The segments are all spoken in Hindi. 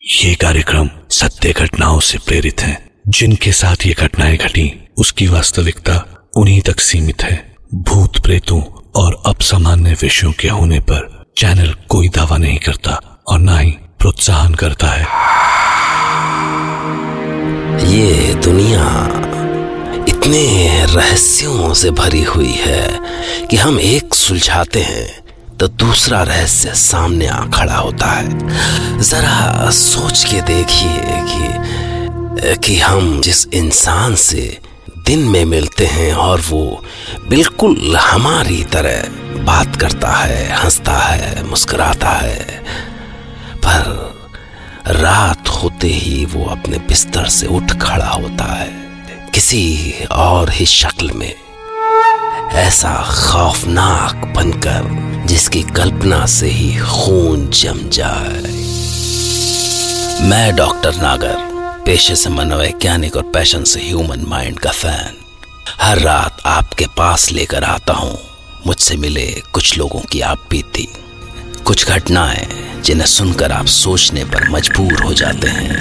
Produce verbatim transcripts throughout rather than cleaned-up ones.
ये कार्यक्रम सत्य घटनाओं से प्रेरित है। जिनके साथ ये घटनाएं घटी उसकी वास्तविकता उन्हीं तक सीमित है। भूत प्रेतों और असामान्य विषयों के होने पर चैनल कोई दावा नहीं करता और ना ही प्रोत्साहन करता है। ये दुनिया इतने रहस्यों से भरी हुई है कि हम एक सुलझाते हैं तो दूसरा रहस्य सामने आ खड़ा होता है। जरा सोच के देखिए कि कि हम जिस इंसान से दिन में मिलते हैं और वो बिल्कुल हमारी तरह बात करता है, हंसता है, मुस्कुराता है, पर रात होते ही वो अपने बिस्तर से उठ खड़ा होता है किसी और ही शक्ल में, ऐसा खौफनाक बनकर जिसकी कल्पना से ही खून जम जाए। मैं डॉक्टर नागर, पेशे से मनोवैज्ञानिक और पैशन से ह्यूमन माइंड का फैन, हर रात आपके पास लेकर आता हूं मुझसे मिले कुछ लोगों की आप बीती, कुछ घटनाएं जिन्हें सुनकर आप सोचने पर मजबूर हो जाते हैं।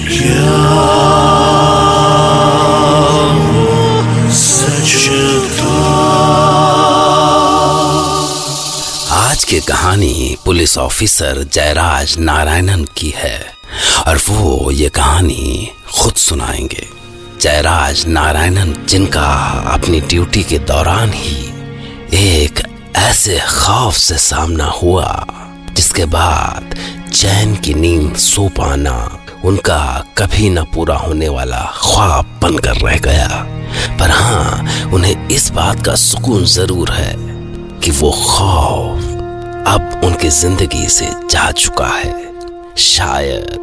आज की कहानी पुलिस ऑफिसर जयराज नारायणन की है और वो ये कहानी खुद सुनाएंगे। जयराज नारायणन जिनका अपनी ड्यूटी के दौरान ही एक ऐसे खौफ से सामना हुआ जिसके बाद चैन की नींद सो पाना उनका कभी न पूरा होने वाला ख्वाब बनकर रह गया। पर हाँ, उन्हें इस बात का सुकून जरूर है कि वो खौफ अब उनकी जिंदगी से जा चुका है। शायद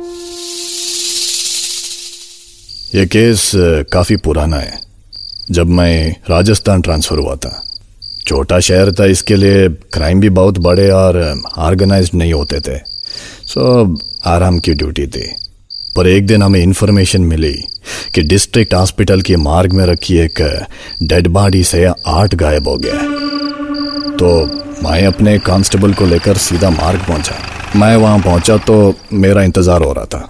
ये केस काफी पुराना है। जब मैं राजस्थान ट्रांसफर हुआ था, छोटा शहर था, इसके लिए क्राइम भी बहुत बड़े और ऑर्गेनाइज्ड नहीं होते थे, सो आराम की ड्यूटी थी। पर एक दिन हमें इन्फॉर्मेशन मिली कि डिस्ट्रिक्ट हॉस्पिटल की मार्ग में रखी एक डेड बॉडी से आठ गायब हो गया। तो मैं अपने कांस्टेबल को लेकर सीधा मार्ग पहुंचा। मैं वहां पहुंचा तो मेरा इंतजार हो रहा था।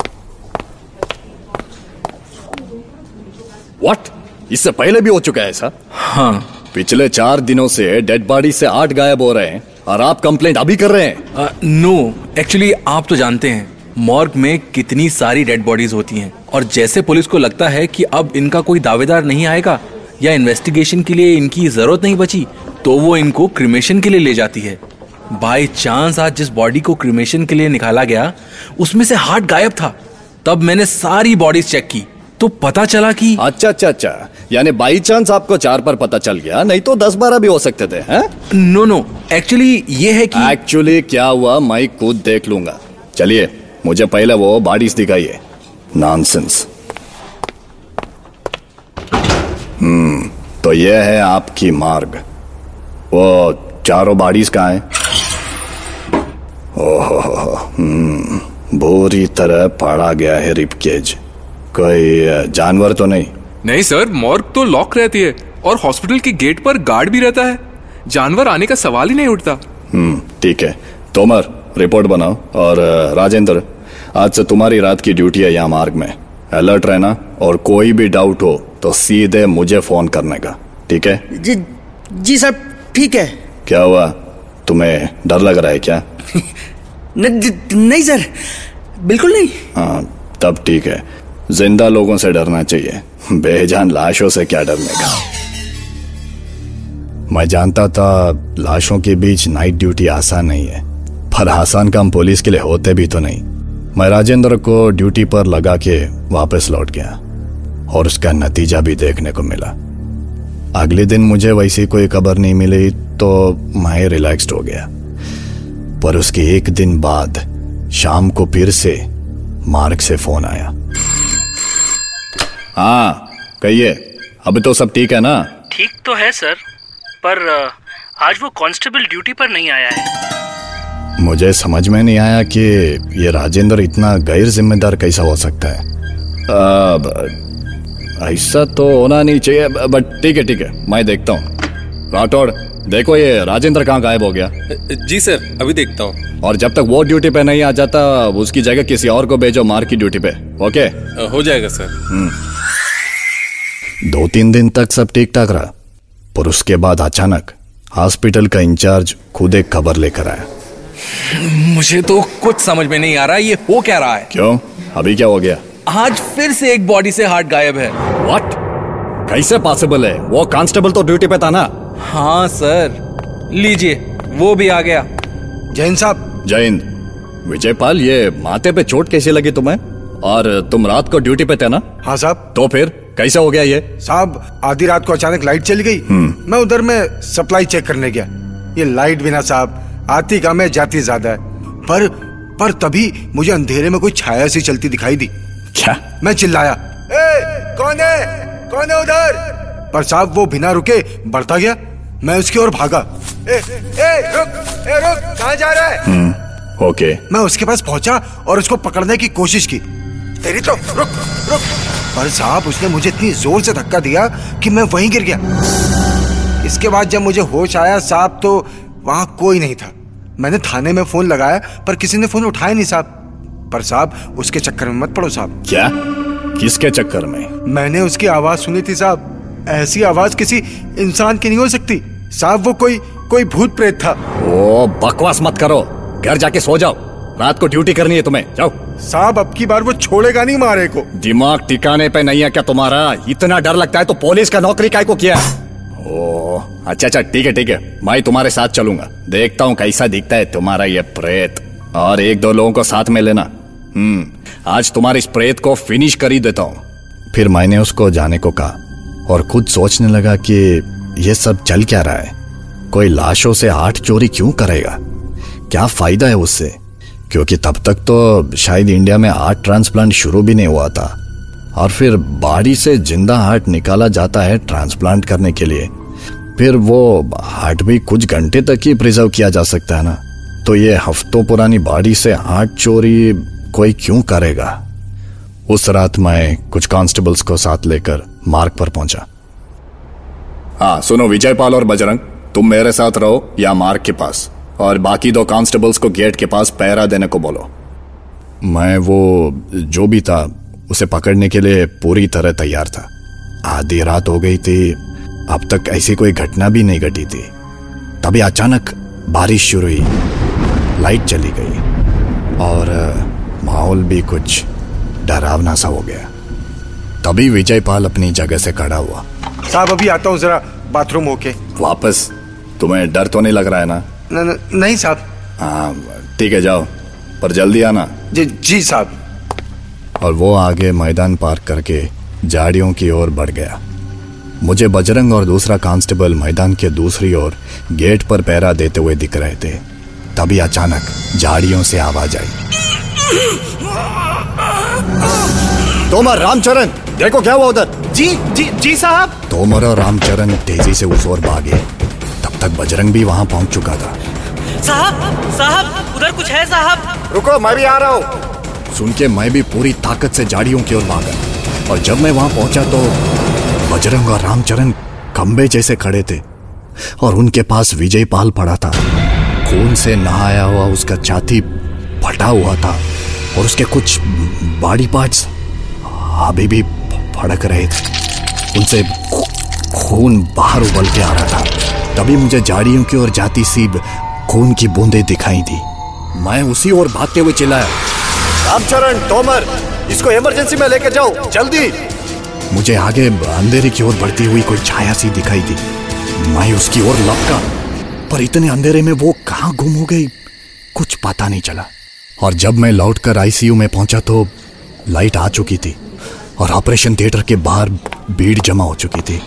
व्हाट? इससे पहले भी हो चुका है ऐसा? हाँ, पिछले चार दिनों से डेड बॉडी से आठ गायब हो रहे हैं और आप कंप्लेंट अभी कर रहे हैं? नो, एक्चुअली आप तो जानते हैं मॉर्ग में कितनी सारी डेड बॉडीज होती हैं और जैसे पुलिस को लगता है कि अब इनका कोई दावेदार नहीं आएगा या इन्वेस्टिगेशन के लिए इनकी जरूरत नहीं बची, तो वो इनको क्रिमेशन के लिए ले जाती है। बाय चांस आज जिस बॉडी को क्रिमेशन के लिए निकाला गया उसमें से हार्ट गायब था। तब मैंने सारी बॉडीज चेक की तो पता चला कि अच्छा अच्छा अच्छा यानी बाई चांस आपको चार पर पता चल गया, नहीं तो दस बारह भी हो सकते थे। हैं? नो नो, एक्चुअली ये है कि एक्चुअली क्या हुआ मैं खुद देख लूंगा। चलिए, मुझे पहले वो बॉडीज दिखाइए। नॉनसेंस। हम्म तो ये है आपकी मार्ग। वो चारों बॉडीज कहाँ हैं? ओहो, हम्म बुरी तरह फाड़ा गया है रिबकेज। कोई जानवर तो नहीं? नहीं सर, मॉर्ग तो लॉक रहती है और हॉस्पिटल के गेट पर गार्ड भी रहता है। जानवर आने का सवाल ही नहीं उठता। हम्म ठीक है, तोमर रिपोर्ट बनाओ। और राजेंद्र, आज से तुम्हारी रात की ड्यूटी है यहाँ मार्ग में। अलर्ट रहना और कोई भी डाउट हो तो सीधे मुझे फोन करने का, ठीक है? जी जी सर, ठीक है। क्या हुआ, तुम्हें डर लग रहा है क्या? न, नहीं सर, बिल्कुल नहीं। हाँ, तब ठीक है। जिंदा लोगों से डरना चाहिए, बेजान लाशों से क्या डरने का। मैं जानता था लाशों के बीच नाइट ड्यूटी आसान नहीं है, पर आसान काम पुलिस के लिए होते भी तो नहीं। मैं राजेंद्र को ड्यूटी पर लगा के वापस लौट गया और उसका नतीजा भी देखने को मिला। अगले दिन मुझे वैसी कोई खबर नहीं मिली तो मैं रिलैक्स्ड हो गया। पर उसके एक दिन बाद शाम को फिर से मार्ग से फोन आया। हाँ कहिए, अब तो सब ठीक है ना? ठीक तो है सर, पर आज वो कांस्टेबल ड्यूटी पर नहीं आया है। मुझे समझ में नहीं आया कि ये राजेंद्र इतना गैर जिम्मेदार कैसा हो सकता है। अब ऐसा तो होना नहीं चाहिए, बट ठीक है ठीक है, मैं देखता हूँ। राठौड़, देखो ये राजेंद्र कहाँ गायब हो गया। जी सर, अभी देखता हूँ। और जब तक वो ड्यूटी पे नहीं आ जाता उसकी जगह किसी और को भेजो मार्क की ड्यूटी पे। ओके, हो जाएगा सर। दो तीन दिन तक सब ठीक ठाक रहा, पर उसके बाद अचानक हॉस्पिटल का इंचार्ज खुद एक खबर लेकर आया। मुझे तो कुछ समझ में नहीं आ रहा ये हो क्या रहा है। क्यों, अभी क्या हो गया? आज फिर से एक बॉडी से हार्ट गायब है। व्हाट? कैसे पॉसिबल है? वो कांस्टेबल तो ड्यूटी पे था ना। हाँ सर, लीजिए वो भी आ गया। जैन साहब। जय हिंद। विजयपाल, ये माथे पे चोट कैसे लगी तुम्हें? और तुम रात को ड्यूटी पे थे ना? हाँ साहब। तो फिर कैसे हो गया ये? साहब, आधी रात को अचानक लाइट चली गई। मैं उधर में सप्लाई चेक करने गया। ये लाइट बिना साहब आती कम है जाती ज्यादा है। पर पर तभी मुझे अंधेरे में कोई छाया सी चलती दिखाई दी। क्या? मैं चिल्लाया, ए, कौन है कौन है उधर? पर साहब वो बिना रुके बढ़ता गया। मैं उसकी ओर भागा। ए, ए, रुक, ए, रुक, कहाँ जा रहा है? Hmm, okay. मैं उसके पास पहुंचा और उसको पकड़ने की कोशिश की। तेरी तो रुक रुक। पर साहब उसने मुझे इतनी जोर से धक्का दिया कि मैं वहीं गिर गया। इसके बाद जब मुझे होश आया साहब तो वहां कोई नहीं था। मैंने थाने में फोन लगाया पर किसी ने फोन उठाया नहीं साहब। पर साहब उसके चक्कर में मत पड़ो साहब। क्या? किसके चक्कर में? मैंने उसकी आवाज सुनी थी साहब। ऐसी आवाज किसी इंसान की नहीं हो सकती साहब। वो कोई कोई भूत प्रेत था। ओ बकवास मत करो, घर जाके सो जाओ। रात को ड्यूटी करनी है तुम्हें, जाओ। साहब अब की बार वो छोड़ेगा नहीं मारे को। दिमाग ठिकाने पे नहीं है क्या तुम्हारा? इतना डर लगता है तो पुलिस का नौकरी काय को किया? ओ अच्छा अच्छा, ठीक है ठीक है, मैं तुम्हारे साथ चलूंगा। देखता हूँ कैसा दिखता है तुम्हारा ये प्रेत। और एक दो लोगों को साथ में लेना। हम्म आज तुम्हारे इस प्रेत को फिनिश कर ही देता हूँ। फिर मैंने उसको जाने को कहा और खुद सोचने लगा कि ये सब चल क्या रहा है। कोई लाशों से हार्ट चोरी क्यों करेगा? क्या फायदा है उससे? क्योंकि तब तक तो शायद इंडिया में हार्ट ट्रांसप्लांट शुरू भी नहीं हुआ था। और फिर बॉडी से जिंदा हार्ट निकाला जाता है ट्रांसप्लांट करने के लिए। फिर वो हार्ट भी कुछ घंटे तक ही प्रिजर्व किया जा सकता है ना। तो ये हफ्तों पुरानी बॉडी से हार्ट चोरी कोई क्यों करेगा? उस रात मैं कुछ कांस्टेबल्स को साथ लेकर मार्ग पर पहुंचा। हाँ सुनो विजयपाल और बजरंग, तुम मेरे साथ रहो या मार्ग के पास, और बाकी दो कांस्टेबल्स को गेट के पास पहरा देने को बोलो। मैं वो जो भी था उसे पकड़ने के लिए पूरी तरह तैयार था। आधी रात हो गई थी, अब तक ऐसी कोई घटना भी नहीं घटी थी। तभी अचानक बारिश शुरू हुई, लाइट चली गई और माहौल भी कुछ डरावना सा हो गया। तभी विजयपाल अपनी जगह से खड़ा हुआ। साहब अभी आता हूँ, जरा बाथरूम होके। वापस? तुम्हें डर तो नहीं लग रहा है ना? न, न, नहीं साहब। हाँ ठीक है, जाओ, पर जल्दी आना। जी जी साहब। और वो आगे मैदान पार करके झाड़ियों की ओर बढ़ गया। मुझे बजरंग और दूसरा कांस्टेबल मैदान के दूसरी ओर गेट पर पहरा देते हुए दिख रहे थे। तभी अचानक झाड़ियों से आवाज आई, तोमर, रामचरण, देखो क्या हुआ उधर। जी जी जी साहब। तोमर और रामचरण तेजी से उस ओर भागे। तब तक बजरंग भी वहां पहुंच चुका था। साहब साहब उधर कुछ है साहब। रुको मैं भी आ रहा हूँ। सुन के मैं भी पूरी ताकत से झाड़ियों की ओर भागा। और जब मैं वहां पहुंचा तो बजरंग और रामचरण खंबे जैसे खड़े थे और उनके पास विजयपाल पड़ा था। खून से नहाया हुआ उसका छाती फटा हुआ था और उसके कुछ बॉडी पार्ट्स अभी भी फड़क रहे थे। उनसे खून बाहर उबल के आ रहा था। तभी मुझे झाड़ियों की ओर जाती सी खून की बूंदें दिखाई दी। मैं उसी ओर भागते हुए चिल्लाया, रामचरण, तोमर, इसको इमरजेंसी में लेकर जाओ जल्दी। मुझे आगे अंधेरे की ओर बढ़ती हुई कोई छाया सी दिखाई दी। मैं उसकी ओर लपका, पर इतने अंधेरे में वो कहाँ गुम हो गई कुछ पता नहीं चला। और जब मैं लौटकर आईसीयू में पहुंचा तो लाइट आ चुकी थी और ऑपरेशन थिएटर के बाहर भीड़ जमा हो चुकी थी।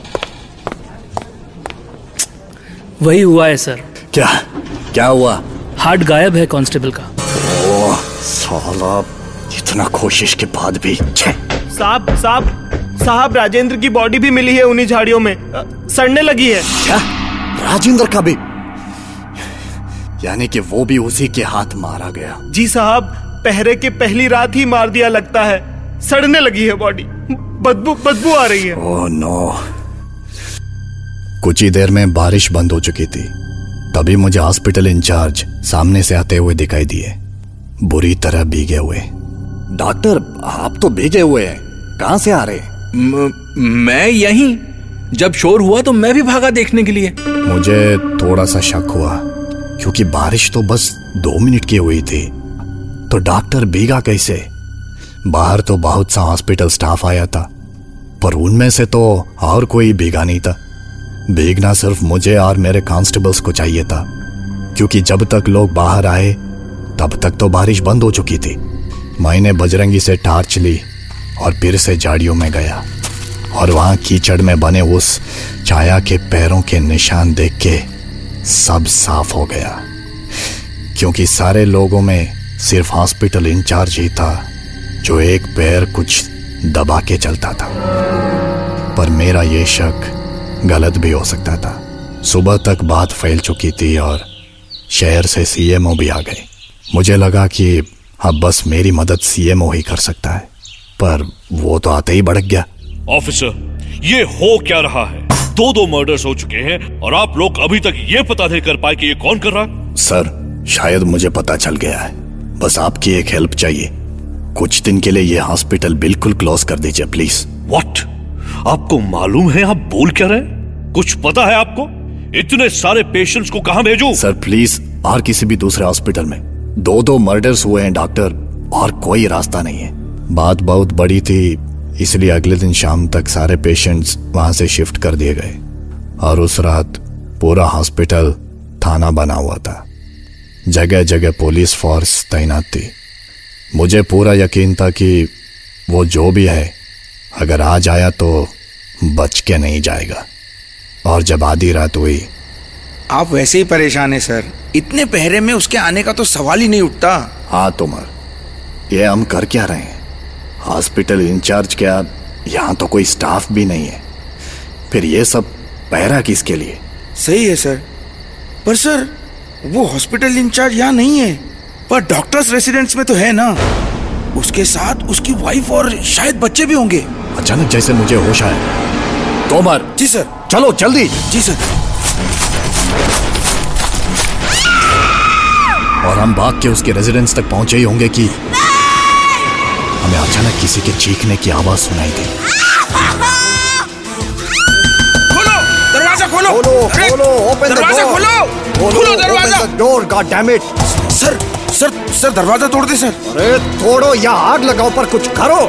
वही हुआ है सर। क्या क्या हुआ? हार्ट गायब है कांस्टेबल का। ओह साला, इतना कोशिश के बाद भी। साहब साहब साहब राजेंद्र की बॉडी भी मिली है उन्हीं झाड़ियों में, सड़ने लगी है। क्या? राजेंद्र का भी? यानी कि वो भी उसी के हाथ मारा गया? जी साहब, पहरे के पहली रात ही मार दिया लगता है। सड़ने लगी है बॉडी, बदबू बदबू आ रही है। Oh no. कुछ ही देर में बारिश बंद हो चुकी थी। तभी मुझे हॉस्पिटल इंचार्ज सामने से आते हुए दिखाई दिए, बुरी तरह भीगे हुए। डॉक्टर, आप तो भीगे हुए हैं, कहां से आ रहे हैं? म, मैं यहीं, जब शोर हुआ तो मैं भी भागा देखने के लिए। मुझे थोड़ा सा शक हुआ, क्योंकि बारिश तो बस दो मिनट की हुई थी, तो डॉक्टर भीगा कैसे? बाहर तो बहुत सा हॉस्पिटल स्टाफ आया था, पर उनमें से तो और कोई भीगा नहीं था। भीगना सिर्फ मुझे और मेरे कांस्टेबल्स को चाहिए था, क्योंकि जब तक लोग बाहर आए तब तक तो बारिश बंद हो चुकी थी। मैंने बजरंगी से टार्च ली और फिर से झाड़ियों में गया, और वहां कीचड़ में बने उस छाया के पैरों के निशान देख के सब साफ हो गया, क्योंकि सारे लोगों में सिर्फ हॉस्पिटल इंचार्ज ही था जो एक पैर कुछ दबा के चलता था। पर मेरा ये शक गलत भी हो सकता था। सुबह तक बात फैल चुकी थी और शहर से सीएमओ भी आ गए। मुझे लगा कि अब बस मेरी मदद सीएमओ ही कर सकता है, पर वो तो आते ही भड़क गया। ऑफिसर, ये हो क्या रहा है? दो दो मर्डर्स हो चुके हैं और आप लोग अभी तक ये पता नहीं कर पाए कि ये कौन कर रहा है? सर, शायद मुझे पता चल गया है, बस आपकी एक हेल्प चाहिए। कुछ दिन के लिए ये हॉस्पिटल बिल्कुल क्लोज कर दीजिए प्लीज। व्हाट? आपको मालूम है आप बोल क्या रहे? कुछ पता है आपको? इतने सारे पेशेंट्स को कहां भेजूं? सर प्लीज, और किसी भी दूसरे हॉस्पिटल में। दो दो मर्डर्स हुए हैं डॉक्टर, और कोई रास्ता नहीं है। बात बहुत बड़ी थी, इसलिए अगले दिन शाम तक सारे पेशेंट्स वहां से शिफ्ट कर दिए गए, और उस रात पूरा हॉस्पिटल थाना बना हुआ था। जगह जगह पुलिस फोर्स तैनात थी। मुझे पूरा यकीन था कि वो जो भी है, अगर आज आया तो बच के नहीं जाएगा। और जब आधी रात हुई। आप वैसे ही परेशान हैं सर, इतने पहरे में उसके आने का तो सवाल ही नहीं उठता। हाँ तुमर, ये हम कर क्या रहे हैं? हॉस्पिटल इंचार्ज क्या, यहाँ तो कोई स्टाफ भी नहीं है, फिर ये सब पहरा किसके लिए? सही है सर, पर सर वो हॉस्पिटल इंचार्ज यहाँ नहीं है, पर डॉक्टर्स रेसिडेंट्स में तो है ना। उसके साथ उसकी वाइफ और शायद बच्चे भी होंगे। अचानक जैसे मुझे होश आया। तोमर। जी सर। चलो जल्दी। जी सर। और हम भाग के उसके रेजिडेंस तक पहुंचे ही होंगे कि हमें अचानक किसी के चीखने की आवाज सुनाई दी। खोलो दरवाजा, खोलो खोलो खोलो, ओपन दरवाजा, खोलो खोलो दरवाजा, door, god damn it. Sir sir sir दरवाजा तोड़ दे सर। अरे तोड़ो या आग लगाओ, पर कुछ करो।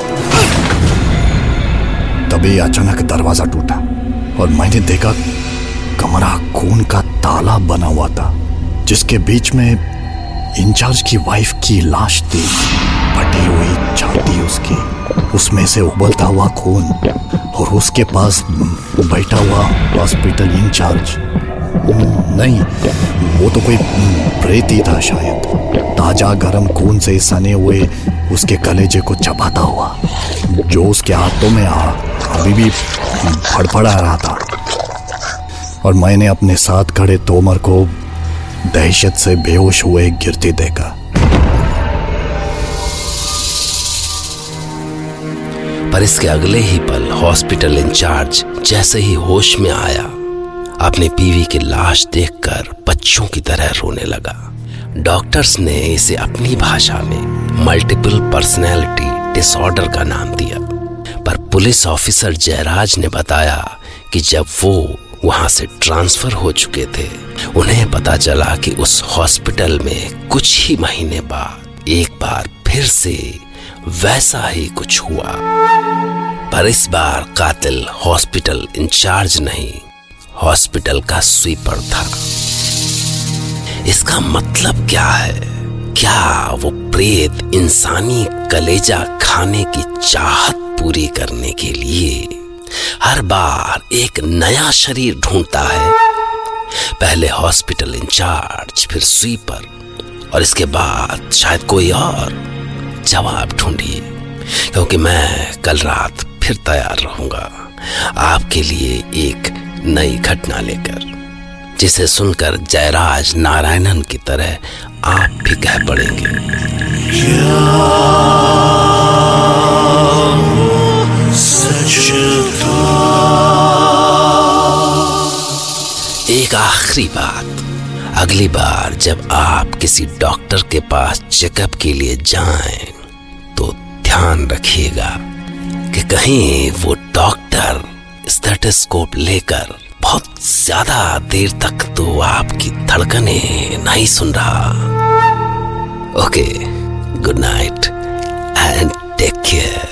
तभी अचानक दरवाजा टूटा और मैंने देखा कमरा खून का तालाब बना हुआ था, जिसके बीच में इंचार्ज की वाइफ की लाश थी, फटी हुई छाती उसकी, उसमें से उबलता हुआ खून, और उसके पास बैठा हुआ हॉस्पिटल इंचार्ज। नहीं, वो तो कोई प्रेत ही था शायद, ताजा गरम खून से सने हुए उसके कलेजे को चबाता हुआ, जो उसके हाथों में आ अभी भी फड़फड़ा रहा था। और मैंने अपने साथ खड़े तोमर को दहशत से बेहोश हुए गिरते देखा। पर इसके अगले ही पल हॉस्पिटल इंचार्ज जैसे ही होश में आया, अपनी बीवी की लाश देखकर बच्चों की तरह रोने लगा। डॉक्टर्स ने इसे अपनी भाषा में मल्टीपल पर्सनैलिटी डिसऑर्डर का नाम दिया, पर पुलिस ऑफिसर जयराज ने बताया कि जब वो वहां से ट्रांसफर हो चुके थे, उन्हें पता चला कि उस हॉस्पिटल में कुछ ही महीने बाद एक बार फिर से वैसा ही कुछ हुआ। पर इस बार कातिल हॉस्पिटल इंचार्ज नहीं, हॉस्पिटल का स्वीपर था। इसका मतलब क्या है? क्या वो प्रेत इंसानी कलेजा खाने की चाहत पूरी करने के लिए हर बार एक नया शरीर ढूंढता है? पहले हॉस्पिटल इंचार्ज, फिर स्वीपर, और इसके बाद शायद कोई और। जवाब ढूंढिए, क्योंकि मैं कल रात फिर तैयार रहूंगा आपके लिए एक नई घटना लेकर, जिसे सुनकर जयराज नारायणन की तरह आप भी कह पड़ेंगे, क्या वो सच था? आखिरी बात, अगली बार जब आप किसी डॉक्टर के पास चेकअप के लिए जाएं तो ध्यान रखिएगा कि कहीं वो डॉक्टर स्टेथोस्कोप लेकर बहुत ज्यादा देर तक तो आपकी धड़कनें नहीं सुन रहा। Okay, good night and take care.